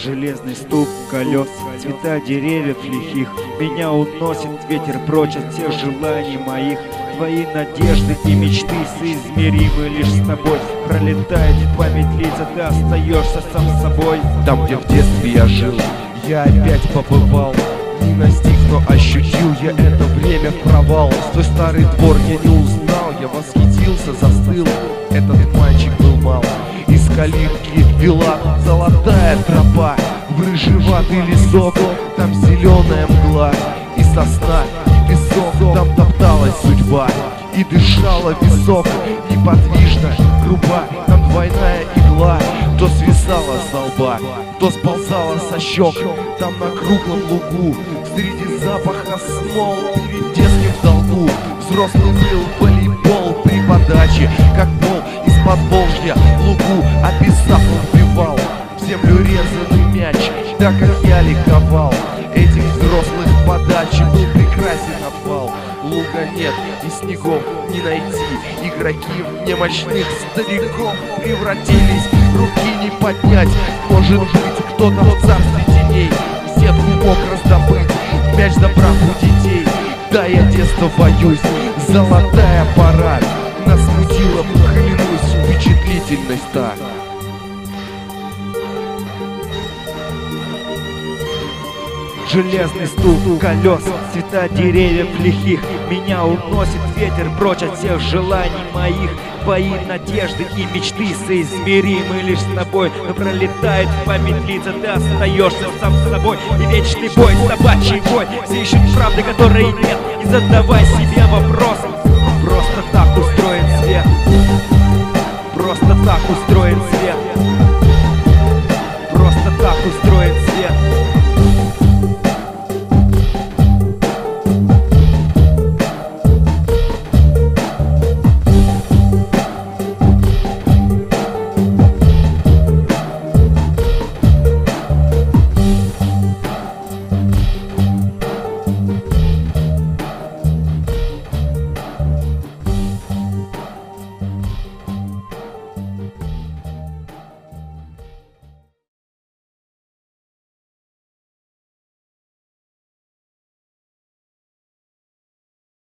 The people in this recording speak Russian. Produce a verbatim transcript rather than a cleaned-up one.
железный стук колес, цвета деревьев лихих. Меня уносит ветер прочь от всех желаний моих. Твои надежды и мечты соизмеримы лишь с тобой. Пролетает в память лица, ты остаешься сам собой. Там, где в детстве я жил, я опять побывал. Не настиг, но ощутил я это время в провал. Твой старый двор я не узнал, я восхитился, застыл. Этот мальчик был мал. Из калитки вела золотая тропа в рыжеватый лесок. Там зеленая мгла и сосна, и песок. Там топталась судьба и дышала висок. Неподвижно, груба, там двойная игла. То свисала со лба, то сползала со щек. Там на круглом лугу среди запаха смол перед детским в долгу взрослый был волейбол при подаче, как пол из-под Волжья лугу описав он вбивал в землю резанный мяч, так как я ликовал. Этих взрослых подачи был прекрасен обвал. Луга нет и снегов не найти. Игроки в немощных стариков превратились, руки не поднять. Может быть, кто-то в царстве теней сетку мог раздобыть, мяч забрав у детей. Да, я детство боюсь, золотая пора нас смутила, клянусь, впечатлительность та. Железный стук колес, цвета деревьев лихих. Меня уносит ветер прочь от всех желаний моих. Твои надежды и мечты соизмеримы лишь с тобой. Но пролетает в память лица, ты остаешься сам с собой. И вечный бой, собачий бой, все ищут правды, которой нет. И задавай себе вопрос: просто так устроен свет, просто так устроен свет.